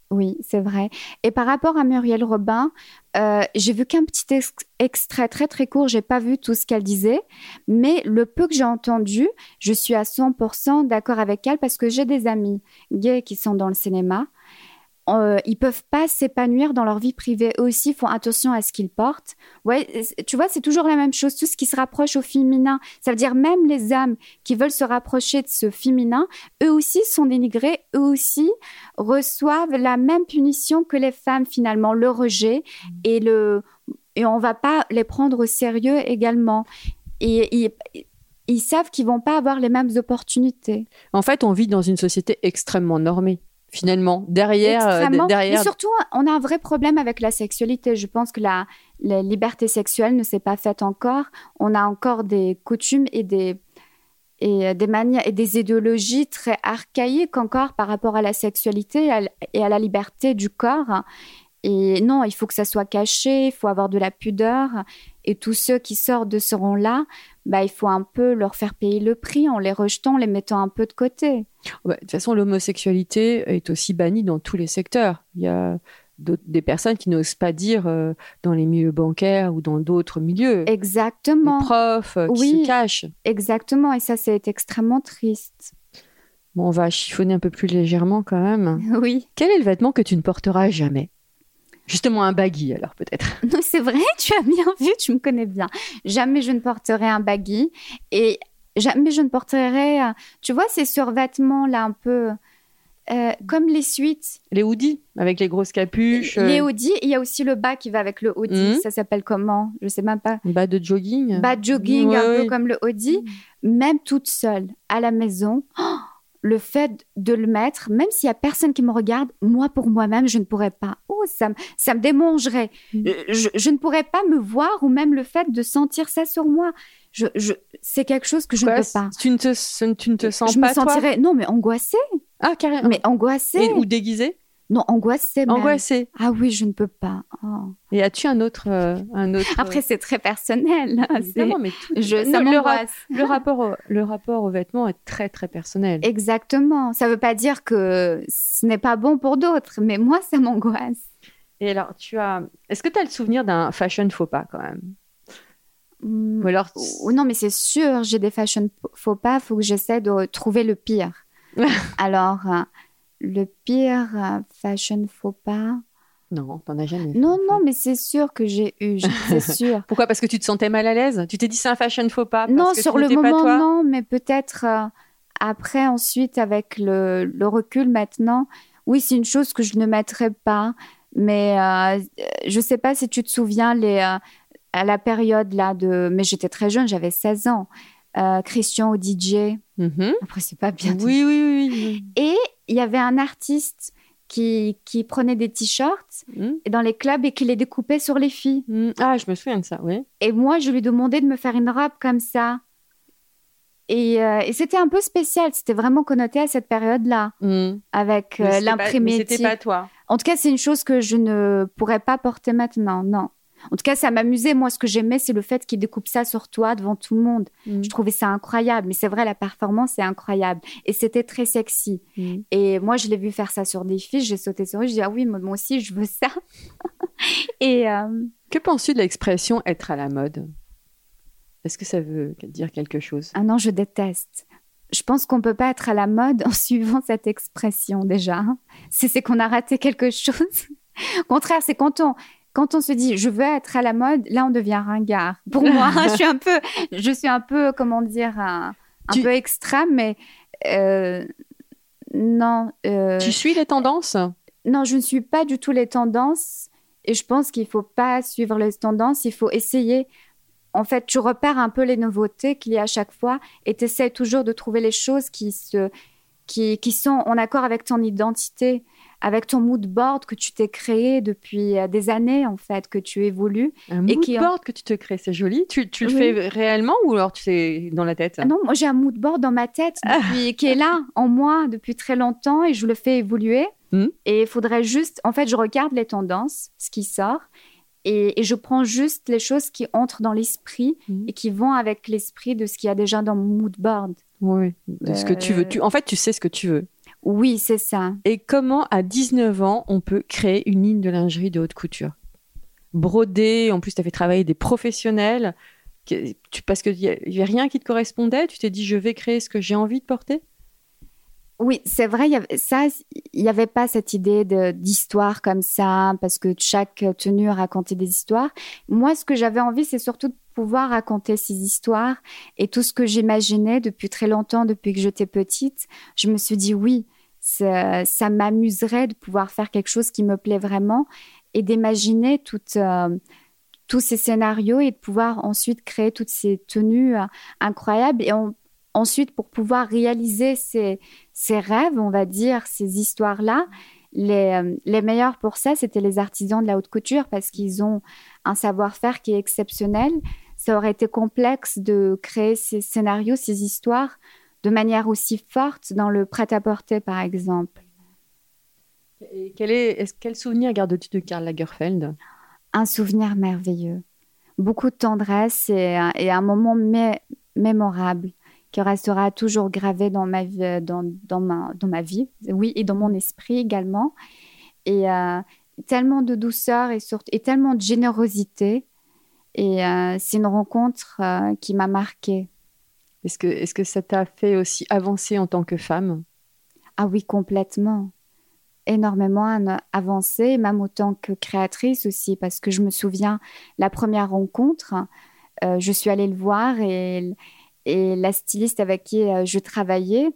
Oui, c'est vrai. Et par rapport à Muriel Robin, euh, j'ai vu qu'un petit ex- extrait très très court, j'ai pas vu tout ce qu'elle disait, mais le peu que j'ai entendu, je suis à cent pour cent d'accord avec elle parce que j'ai des amis gays qui sont dans le cinéma. Euh, ils peuvent pas s'épanouir dans leur vie privée. Eux aussi font attention à ce qu'ils portent. Ouais, tu vois, c'est toujours la même chose. Tout ce qui se rapproche au féminin, ça veut dire même les âmes qui veulent se rapprocher de ce féminin, eux aussi sont dénigrés. Eux aussi reçoivent la même punition que les femmes finalement, le rejet et le et on va pas les prendre au sérieux également. Et ils, ils savent qu'ils vont pas avoir les mêmes opportunités. En fait, on vit dans une société extrêmement normée. Finalement, derrière, Extrêmement. derrière... Mais surtout, on a un vrai problème avec la sexualité. Je pense que la, la liberté sexuelle ne s'est pas faite encore. On a encore des coutumes et des, et des manières et des idéologies très archaïques encore par rapport à la sexualité et à, et à la liberté du corps. Et non, il faut que ça soit caché, il faut avoir de la pudeur. Et tous ceux qui sortent de ce rang-là, bah, il faut un peu leur faire payer le prix en les rejetant, en les mettant un peu de côté. Ouais, de toute façon, l'homosexualité est aussi bannie dans tous les secteurs. Il y a des personnes qui n'osent pas dire euh, dans les milieux bancaires ou dans d'autres milieux. Exactement. Les profs euh, qui oui, se cachent. Exactement, et ça, c'est extrêmement triste. Bon, on va chiffonner un peu plus légèrement quand même. Oui. Quel est le vêtement que tu ne porteras jamais ? Justement, un baggy, alors, peut-être. Non, c'est vrai, tu as bien vu, tu me connais bien. Jamais je ne porterai un baggy et jamais je ne porterai, tu vois, ces survêtements-là un peu euh, comme les suites. Les hoodies, avec les grosses capuches. Les hoodies, il y a aussi le bas qui va avec le hoodie. Mmh. Ça s'appelle comment ? Je ne sais même pas. Bas de jogging. Bas de jogging, ouais, un ouais. peu comme le hoodie. Mmh. Même toute seule, à la maison... Oh, le fait de le mettre, même s'il n'y a personne qui me regarde, moi, pour moi-même, je ne pourrais pas. Oh, ça, ça me démangerait. Mmh. Je, je ne pourrais pas me voir ou même le fait de sentir ça sur moi. Je, je, c'est quelque chose que je Quoi, ne peux pas. Tu ne te, tu ne te sens je pas, me sentirais, toi non, mais angoissée. Ah, carrément. Mais angoissée. Et, ou déguisée ? Non, angoissée même. Angoissée. Ah oui, je ne peux pas. Oh. Et as-tu un autre, euh, un autre Après, c'est très personnel. Évidemment, c'est... mais tout... Je, non, ça le, ra- m'angoisse. le, rapport au, le rapport aux vêtements est très, très personnel. Exactement. Ça ne veut pas dire que ce n'est pas bon pour d'autres, mais moi, ça m'angoisse. Et alors, tu as... Est-ce que tu as le souvenir d'un fashion faux pas, quand même ? Mmh. Ou alors... Oh, non, mais c'est sûr, j'ai des fashion faux pas. Il faut que j'essaie de trouver le pire. Alors... Euh, Le pire euh, fashion faux pas. Non, t'en as jamais. Non, non, mais c'est sûr que j'ai eu, c'est sûr. Pourquoi ? Parce que tu te sentais mal à l'aise ? Tu t'es dit c'est un fashion faux pas ? Non, parce que sur le moment, non, mais peut-être euh, après, ensuite, avec le, le recul maintenant, oui, c'est une chose que je ne mettrais pas. Mais euh, je ne sais pas si tu te souviens, les, euh, à la période là de... Mais j'étais très jeune, j'avais seize ans. Euh, Christian au D J. Mm-hmm. Après, c'est pas bien. Oui, oui, oui, oui. Et il y avait un artiste qui, qui prenait des t-shirts mm. dans les clubs et qui les découpait sur les filles. Mm. Ah, je me souviens de ça, oui. Et moi, je lui demandais de me faire une robe comme ça. Et, euh, et c'était un peu spécial. C'était vraiment connoté à cette période-là, mm. avec euh, l'imprimé. Mais c'était pas toi. En tout cas, c'est une chose que je ne pourrais pas porter maintenant, non. En tout cas, ça m'amusait. Moi, ce que j'aimais, c'est le fait qu'il découpe ça sur toi devant tout le monde. Mm. Je trouvais ça incroyable. Mais c'est vrai, la performance est incroyable. Et c'était très sexy. Mm. Et moi, je l'ai vu faire ça sur des filles. J'ai sauté sur eux. Je dis, ah oui, moi aussi, je veux ça. Et euh... que penses-tu de l'expression « être à la mode » ? Est-ce que ça veut dire quelque chose ? Ah non, je déteste. Je pense qu'on ne peut pas être à la mode en suivant cette expression, déjà. C'est, c'est qu'on a raté quelque chose. Au contraire, c'est quand on... Quand on se dit « je veux être à la mode », là, on devient ringard. Pour moi, je suis un peu, je suis un peu, comment dire, un, un tu... peu extrême, mais euh, non. Euh, tu suis les tendances ? Non, je ne suis pas du tout les tendances. Et je pense qu'il ne faut pas suivre les tendances. Il faut essayer. En fait, tu repères un peu les nouveautés qu'il y a à chaque fois et tu essaies toujours de trouver les choses qui, se, qui, qui sont en accord avec ton identité, avec ton mood board que tu t'es créé depuis des années, en fait, que tu évolues. Un mood qui... board que tu te crées, c'est joli. Tu, tu le oui. fais réellement ou alors tu sais dans la tête ? Ah non, moi j'ai un mood board dans ma tête depuis, ah. qui est là, en moi, depuis très longtemps et je le fais évoluer. Mm. Et il faudrait juste... En fait, je regarde les tendances, ce qui sort, et, et je prends juste les choses qui entrent dans l'esprit mm. et qui vont avec l'esprit de ce qu'il y a déjà dans mon mood board. Oui, de euh... ce que tu veux. Tu... En fait, tu sais ce que tu veux. Oui, c'est ça. Et comment, à dix-neuf ans, on peut créer une ligne de lingerie de haute couture? Broder, en plus, tu as fait travailler des professionnels, que- tu- parce qu'il n'y avait rien qui te correspondait, tu t'es dit, je vais créer ce que j'ai envie de porter? Oui, c'est vrai, il y avait, ça, il n'y avait pas cette idée de, d'histoire comme ça, parce que chaque tenue racontait des histoires. Moi, ce que j'avais envie, c'est surtout de pouvoir raconter ces histoires et tout ce que j'imaginais depuis très longtemps, depuis que j'étais petite. Je me suis dit, oui, ça, ça m'amuserait de pouvoir faire quelque chose qui me plaît vraiment et d'imaginer toutes, euh, tous ces scénarios et de pouvoir ensuite créer toutes ces tenues euh, incroyables. Et on, ensuite, pour pouvoir réaliser ces, ces rêves, on va dire, ces histoires-là, les, euh, les meilleurs pour ça, c'était les artisans de la haute couture parce qu'ils ont un savoir-faire qui est exceptionnel. Ça aurait été complexe de créer ces scénarios, ces histoires de manière aussi forte dans le prêt-à-porter, par exemple. Et quel, est, est-ce, quel souvenir gardes-tu de Karl Lagerfeld? Un souvenir merveilleux, beaucoup de tendresse et, et un moment mé- mémorable qui restera toujours gravé dans ma vie, dans, dans, ma, dans ma vie, oui, et dans mon esprit également. Et euh, tellement de douceur et, surtout, et tellement de générosité. Et euh, c'est une rencontre euh, qui m'a marquée. Est-ce que, est-ce que ça t'a fait aussi avancer en tant que femme? Ah oui, complètement. Énormément avancé, même autant que créatrice aussi, parce que je me souviens, la première rencontre, euh, je suis allée le voir et, et la styliste avec qui euh, je travaillais,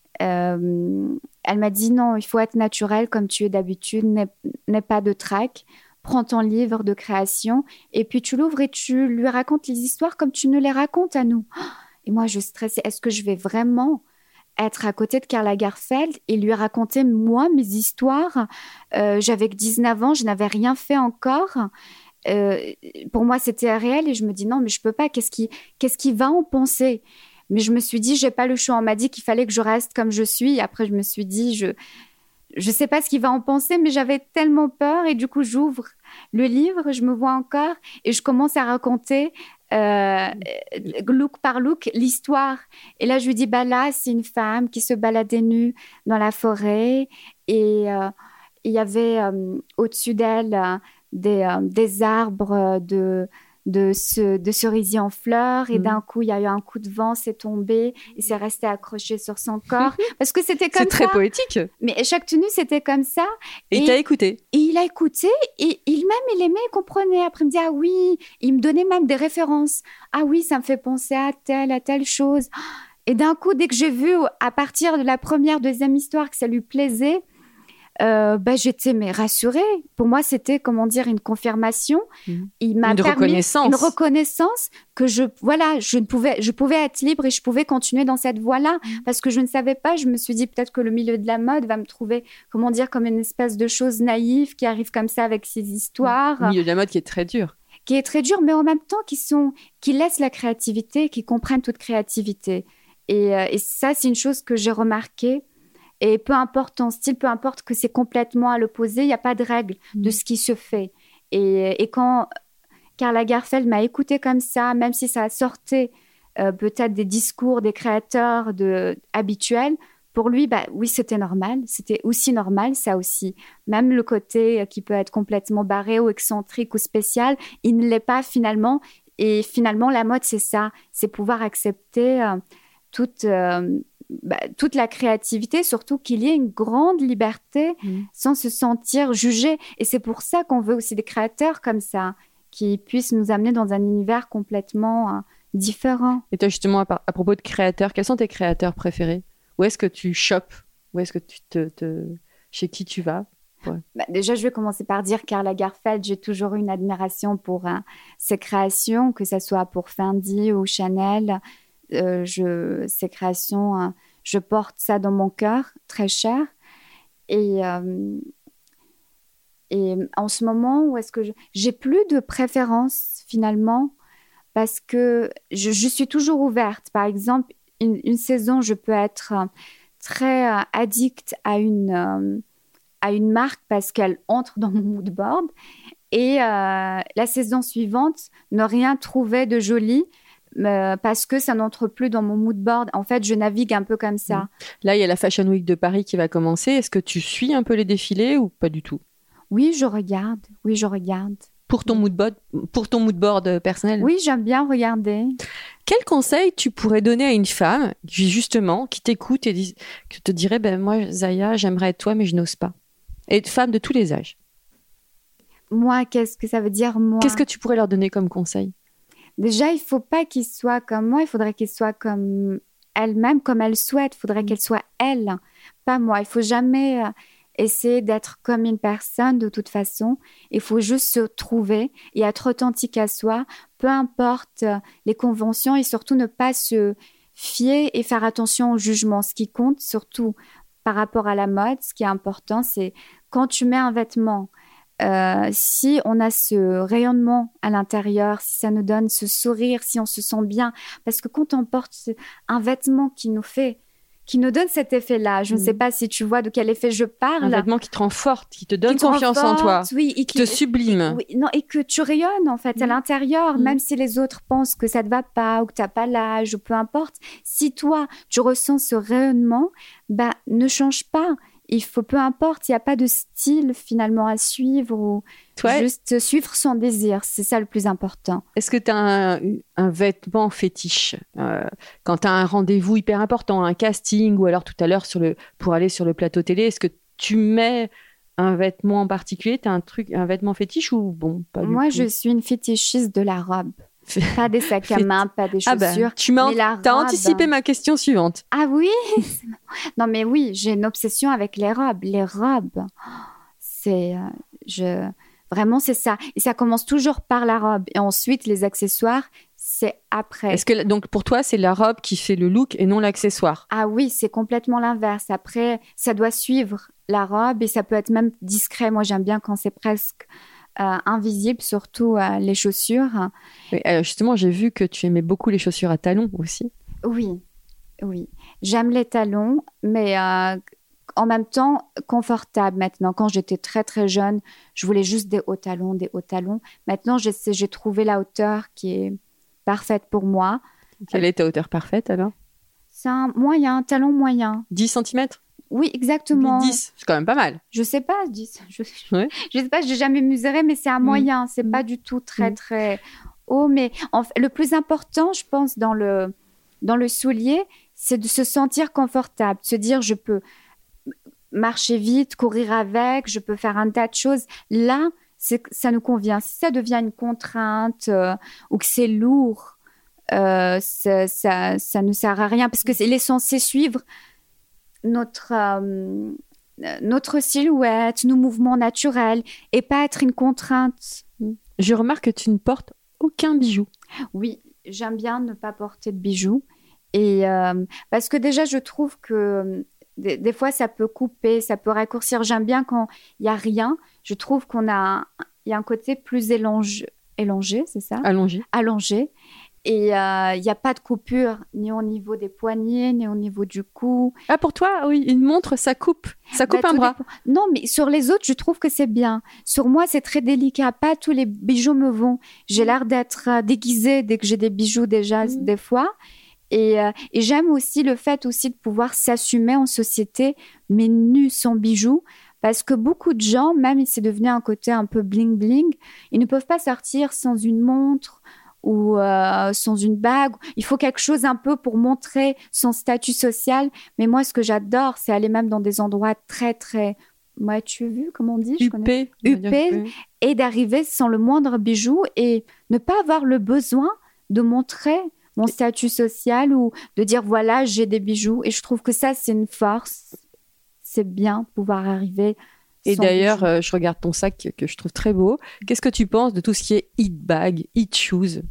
euh, elle m'a dit non, il faut être naturel comme tu es d'habitude, n'aie, n'aie pas de trac, prends ton livre de création et puis tu l'ouvres et tu lui racontes les histoires comme tu nous les racontes à nous. Et moi, je stressais, est-ce que je vais vraiment être à côté de Karl Lagerfeld et lui raconter, moi, mes histoires. Euh, j'avais que dix-neuf ans, je n'avais rien fait encore. Euh, pour moi, c'était réel et je me dis non, mais je peux pas. Qu'est-ce qui, qu'est-ce qui va en penser? Mais je me suis dit, j'ai pas le choix. On m'a dit qu'il fallait que je reste comme je suis. Et après, je me suis dit, je je sais pas ce qu'il va en penser, mais j'avais tellement peur. Et du coup, j'ouvre le livre, je me vois encore et je commence à raconter Euh, look par look, l'histoire. Et là, je lui dis, bah là, c'est une femme qui se baladait nue dans la forêt et euh, il y avait euh, au-dessus d'elle euh, des, euh, des arbres de, de, ce, de cerisier en fleurs et mmh. d'un coup, il y a eu un coup de vent, c'est tombé et c'est resté accroché sur son corps parce que c'était comme c'est ça. C'est très poétique. Mais chaque tenue, c'était comme ça. Et, et il t'a écouté. Et il a écouté et il même, il aimait, il comprenait. Après, il me dit, ah oui, il me donnait même des références. Ah oui, ça me fait penser à telle, à telle chose. Et d'un coup, dès que j'ai vu, à partir de la première, deuxième histoire, que ça lui plaisait, Euh, bah, j'étais mais rassurée. Pour moi, c'était, comment dire, une confirmation. Mmh. Il m'a une permis reconnaissance. Une reconnaissance que je, voilà, je ne pouvais, je pouvais être libre et je pouvais continuer dans cette voie-là mmh. parce que je ne savais pas. Je me suis dit peut-être que le milieu de la mode va me trouver, comment dire, comme une espèce de chose naïve qui arrive comme ça avec ses histoires. Le milieu de la mode qui est très dur. Qui est très dur, mais en même temps qui sont, qui laissent la créativité, qui comprennent toute créativité. Et, euh, et ça, c'est une chose que j'ai remarquée. Et peu importe ton style, peu importe que c'est complètement à l'opposé, il n'y a pas de règle mmh. de ce qui se fait. Et, et quand Karl Lagerfeld m'a écoutée comme ça, même si ça sortait euh, peut-être des discours des créateurs de, habituels, pour lui, bah, oui, c'était normal. C'était aussi normal, ça aussi. Même le côté qui peut être complètement barré ou excentrique ou spécial, il ne l'est pas finalement. Et finalement, la mode, c'est ça. C'est pouvoir accepter euh, toute... Euh, Bah, toute la créativité, surtout qu'il y ait une grande liberté mmh. sans se sentir jugé. Et c'est pour ça qu'on veut aussi des créateurs comme ça, qui puissent nous amener dans un univers complètement euh, différent. Et toi, justement, à, à propos de créateurs, quels sont tes créateurs préférés? Où est-ce que tu chopes? Où est-ce que tu te, te... Chez qui tu vas? Ouais. Bah, déjà, je vais commencer par dire Karl Lagerfeld, j'ai toujours eu une admiration pour euh, ses créations, que ce soit pour Fendi ou Chanel. Euh, je, ces créations, euh, je porte ça dans mon cœur, très cher. Et, euh, et en ce moment, où est-ce que je, j'ai plus de préférence finalement, parce que je, je suis toujours ouverte. Par exemple, une, une saison, je peux être très euh, addict à une, euh, à une marque parce qu'elle entre dans mon mood board. Et euh, la saison suivante, ne rien trouver de joli. euh, parce que ça n'entre plus dans mon mood board. En fait, je navigue un peu comme ça. Là, il y a la Fashion Week de Paris qui va commencer. Est-ce que tu suis un peu les défilés ou pas du tout? Oui, je regarde. Oui, je regarde. Pour ton mood board, pour ton mood board personnel? Oui, j'aime bien regarder. Quel conseil tu pourrais donner à une femme, justement, qui t'écoute et dit, qui te dirait, ben moi, Zaya, j'aimerais être toi, mais je n'ose pas. Et une femme de tous les âges. Moi, qu'est-ce que ça veut dire, moi? Qu'est-ce que tu pourrais leur donner comme conseil? Déjà, il ne faut pas qu'ils soient comme moi, il faudrait qu'ils soient comme elle-même, comme elle souhaite. Il faudrait qu'elle soit elle, pas moi. Il ne faut jamais... Euh, essayer d'être comme une personne de toute façon. Il faut juste se trouver et être authentique à soi, peu importe les conventions et surtout ne pas se fier et faire attention au jugement. Ce qui compte surtout par rapport à la mode, ce qui est important, c'est quand tu mets un vêtement, euh, si on a ce rayonnement à l'intérieur, si ça nous donne ce sourire, si on se sent bien, parce que quand on porte un vêtement qui nous fait qui nous donne cet effet-là. Je mmh. ne sais pas si tu vois de quel effet je parle. Un vêtement qui te rend forte, qui te donne qui confiance forte, en toi, oui, et qui te sublime. Et, oui, non, et que tu rayonnes, en fait, mmh. à l'intérieur, mmh. même si les autres pensent que ça ne te va pas ou que tu n'as pas l'âge ou peu importe. Si toi, tu ressens ce rayonnement, bah, ne change pas. Il faut, peu importe, il n'y a pas de style finalement à suivre ou toi, juste suivre son désir. C'est ça le plus important. Est-ce que tu as un, un vêtement fétiche euh, quand tu as un rendez-vous hyper important, un casting ou alors tout à l'heure sur le, pour aller sur le plateau télé, est-ce que tu mets un vêtement en particulier? Tu as un, truc, un vêtement fétiche ou bon, pas Moi, du tout. Je suis une fétichiste de la robe. Pas des sacs à main, pas des chaussures. Ah bah, tu m'as an- t'as anticipé ma question suivante. Ah oui? Non mais oui, j'ai une obsession avec les robes. Les robes, c'est... Euh, je... Vraiment, c'est ça. Et ça commence toujours par la robe. Et ensuite, les accessoires, c'est après. Est-ce que, donc, pour toi, c'est la robe qui fait le look et non l'accessoire? Ah oui, c'est complètement l'inverse. Après, ça doit suivre la robe et ça peut être même discret. Moi, j'aime bien quand c'est presque... Euh, invisible, surtout euh, les chaussures. Oui, euh, justement, j'ai vu que tu aimais beaucoup les chaussures à talons aussi. Oui, oui. J'aime les talons, mais euh, en même temps, confortable maintenant. Quand j'étais très, très jeune, je voulais juste des hauts talons, des hauts talons. Maintenant, j'ai, j'ai trouvé la hauteur qui est parfaite pour moi. Quelle est ta hauteur parfaite, alors? C'est un moyen, un talon moyen. dix centimètres? Oui, exactement. dix, c'est quand même pas mal. Je sais pas, dix. Je, ouais. je sais pas, j'ai jamais mesuré, mais c'est un moyen. Mmh. C'est mmh. pas du tout très, mmh. très haut. Mais en fait, le plus important, je pense, dans le, dans le soulier, c'est de se sentir confortable. De se dire, je peux marcher vite, courir avec, je peux faire un tas de choses. Là, c'est, ça nous convient. Si ça devient une contrainte euh, ou que c'est lourd, euh, ça, ça, ça ne sert à rien parce que c'est, il est censé suivre notre, euh, notre silhouette, nos mouvements naturels et pas être une contrainte. Je remarque que tu ne portes aucun bijou. Oui, j'aime bien ne pas porter de bijoux. Et, euh, parce que déjà, je trouve que euh, des, des fois, ça peut couper, ça peut raccourcir. J'aime bien quand il n'y a rien. Je trouve qu'on a, il y a un côté plus élongé, élongé c'est ça? Allongé. Allongé. Et il euh, n'y a pas de coupure, ni au niveau des poignets, ni au niveau du cou. Ah, pour toi, oui, une montre, ça coupe. Ça coupe bah, un bras. Dépend. Non, mais sur les autres, je trouve que c'est bien. Sur moi, c'est très délicat. Pas tous les bijoux me vont. J'ai mmh. l'air d'être euh, déguisée dès que j'ai des bijoux déjà, mmh. des fois. Et, euh, et j'aime aussi le fait aussi de pouvoir s'assumer en société, mais nu, sans bijoux. Parce que beaucoup de gens, même si c'est devenu un côté un peu bling-bling, ils ne peuvent pas sortir sans une montre ou euh, sans une bague. Il faut quelque chose un peu pour montrer son statut social. Mais moi, ce que j'adore, c'est aller même dans des endroits très, très... Moi, tu as vu, comment on dit? Huppé. Huppé. Et d'arriver sans le moindre bijou et ne pas avoir le besoin de montrer mon statut social ou de dire, voilà, j'ai des bijoux. Et je trouve que ça, c'est une force. C'est bien de pouvoir arriver... Et d'ailleurs, euh, je regarde ton sac que je trouve très beau. Qu'est-ce que tu penses de tout ce qui est hit bag, hit shoes?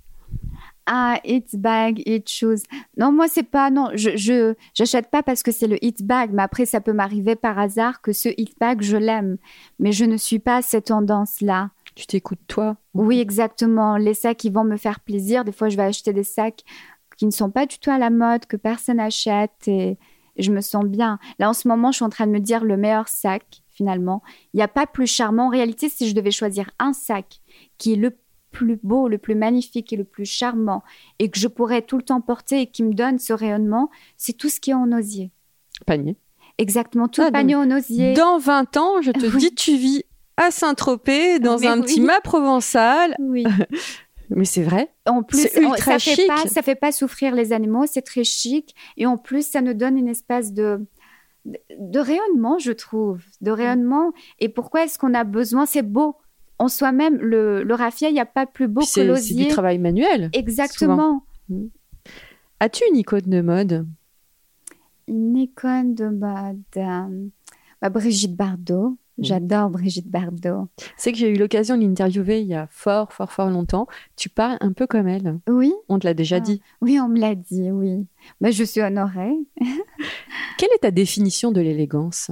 Ah, hit bag, hit shoes. Non, moi, c'est pas... Non, je, je j'achète pas parce que c'est le hit bag. Mais après, ça peut m'arriver par hasard que ce hit bag, je l'aime. Mais je ne suis pas à cette tendance-là. Tu t'écoutes, toi? Oui, exactement. Les sacs qui vont me faire plaisir. Des fois, je vais acheter des sacs qui ne sont pas du tout à la mode, que personne n'achète. Et je me sens bien. Là, en ce moment, je suis en train de me dire le meilleur sac. Finalement, il n'y a pas plus charmant. En réalité, si je devais choisir un sac qui est le plus beau, le plus magnifique et le plus charmant et que je pourrais tout le temps porter et qui me donne ce rayonnement, c'est tout ce qui est en osier. Panier. Exactement, tout Ah, le panier en osier. Dans vingt ans, je te Oui. dis, tu vis à Saint-Tropez, dans Mais un oui. petit mât provençal. Oui. Mais c'est vrai. En plus, C'est on- ultra ça fait chic. pas, ça fait pas souffrir les animaux, c'est très chic. Et en plus, ça nous donne une espèce de, de, de rayonnement, je trouve. De rayonnement. Et pourquoi est-ce qu'on a besoin? C'est beau. En soi-même, le, le raffia, il n'y a pas plus beau Puis que c'est, c'est l'osier. du travail manuel. Exactement. As-tu une icône de mode? Une icône de mode. euh, bah, Brigitte Bardot. J'adore Brigitte Bardot. C'est que j'ai eu l'occasion de l'interviewer il y a fort, fort, fort longtemps. Tu parles un peu comme elle. Oui, On te l'a déjà Ah. dit. oui, on me l'a dit, oui. Bah, je suis honorée. Quelle est ta définition de l'élégance?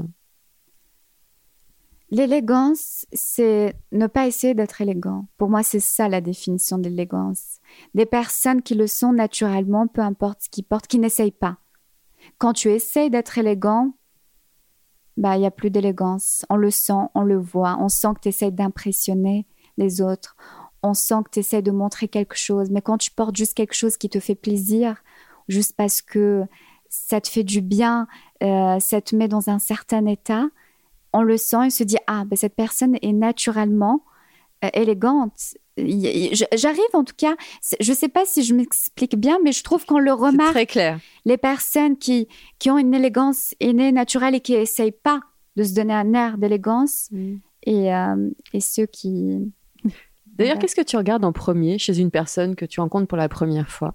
L'élégance, c'est ne pas essayer d'être élégant. Pour moi, c'est ça la définition de l'élégance. Des personnes qui le sont naturellement, peu importe ce qu'ils portent, qui n'essayent pas. Quand tu essayes d'être élégant, bah, il n'y a plus d'élégance. On le sent, on le voit. On sent que tu essayes d'impressionner les autres. On sent que tu essayes de montrer quelque chose. Mais quand tu portes juste quelque chose qui te fait plaisir, juste parce que ça te fait du bien, euh, ça te met dans un certain état, on le sent et se dit « Ah, ben cette personne est naturellement euh, élégante. » J'arrive en tout cas, je ne sais pas si je m'explique bien, mais je trouve qu'on le C'est remarque. très clair. Les personnes qui, qui ont une élégance innée, naturelle et qui n'essayent pas de se donner un air d'élégance et, euh, et ceux qui... D'ailleurs, Ouais. qu'est-ce que tu regardes en premier chez une personne que tu rencontres pour la première fois?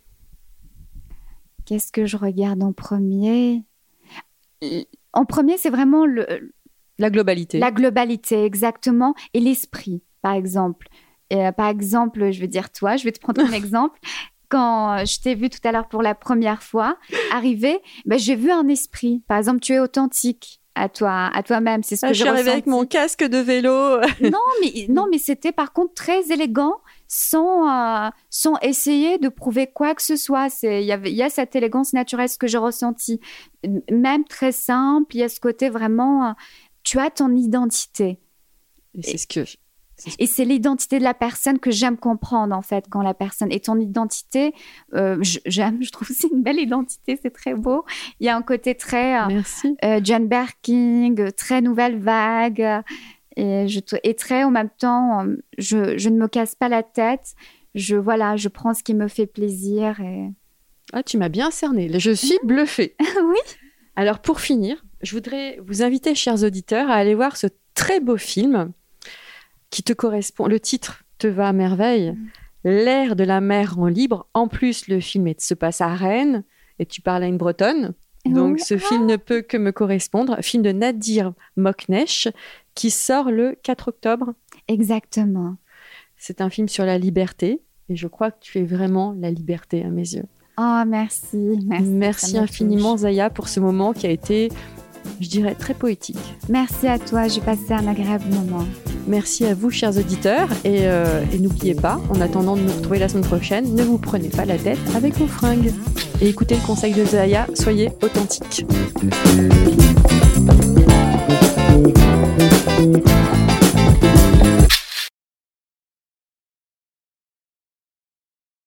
Qu'est-ce que je regarde en premier? En premier, c'est vraiment le, La globalité. la globalité, exactement, et l'esprit, par exemple. Et, euh, par exemple, je vais dire toi, je vais te prendre un exemple. Quand je t'ai vu tout à l'heure pour la première fois arriver, ben, j'ai vu un esprit. Par exemple, tu es authentique à toi, à toi-même. C'est ce Ah, que je j'ai suis arrivée avec ressenti. mon casque de vélo. Non, mais non, mais c'était par contre très élégant, sans euh, sans essayer de prouver quoi que ce soit. C'est il y avait il y a cette élégance naturelle, ce que j'ai ressenti, même très simple. Il y a ce côté vraiment, euh, tu as ton identité. Et c'est ce que... Et c'est l'identité de la personne que j'aime comprendre, en fait, quand la personne est ton identité. Euh, j- j'aime, je trouve que c'est une belle identité, c'est très beau. Il y a un côté très euh, Merci. euh, John Berking, euh, très nouvelle vague, euh, et, je, t- et très en même temps, euh, je, je ne me casse pas la tête. Je, voilà, je prends ce qui me fait plaisir. Et... Ah, tu m'as bien cerné. Je suis bluffée. Oui. Alors, pour finir, je voudrais vous inviter, chers auditeurs, à aller voir ce très beau film qui te correspond. Le titre te va à merveille. Mm. L'air de la mer en libre. En plus, le film est, se passe à Rennes et tu parles à une Bretonne. Donc, oui. Ce film ne peut que me correspondre. Film de Nadir Moknesh qui sort le quatre octobre. Exactement. C'est un film sur la liberté et je crois que tu es vraiment la liberté à mes yeux. Oh, merci. Merci, merci infiniment, touche. Zaya, pour ce moment qui a été, je dirais, très poétique. Merci à toi. J'ai passé un agréable moment. Merci à vous, chers auditeurs. Et, euh, et n'oubliez pas, en attendant de nous retrouver la semaine prochaine, ne vous prenez pas la tête avec vos fringues. Et écoutez le conseil de Zaya, soyez authentiques.